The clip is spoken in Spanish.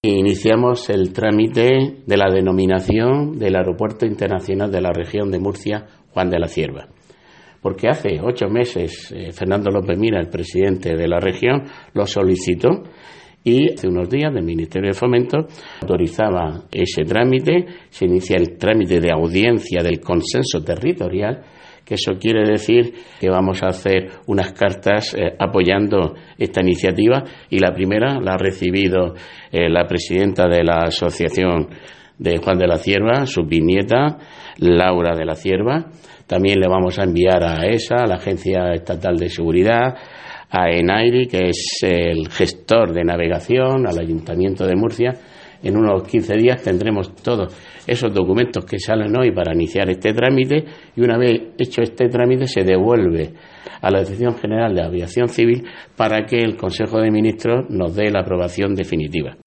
Iniciamos el trámite de la denominación del Aeropuerto Internacional de la Región de Murcia, Juan de la Cierva. Porque hace 8 meses Fernando López Mina, el presidente de la región, lo solicitó y hace unos días el Ministerio de Fomento autorizaba ese trámite. Se inicia el trámite de audiencia del consenso territorial, que eso quiere decir que vamos a hacer unas cartas apoyando esta iniciativa, y la primera la ha recibido la presidenta de la Asociación de Juan de la Cierva, su bisnieta, Laura de la Cierva. También le vamos a enviar a ESA, a la Agencia Estatal de Seguridad, a ENAIRI, que es el gestor de navegación, al Ayuntamiento de Murcia. En unos 15 días tendremos todos esos documentos que salen hoy para iniciar este trámite, y una vez hecho este trámite se devuelve a la Dirección General de Aviación Civil para que el Consejo de Ministros nos dé la aprobación definitiva.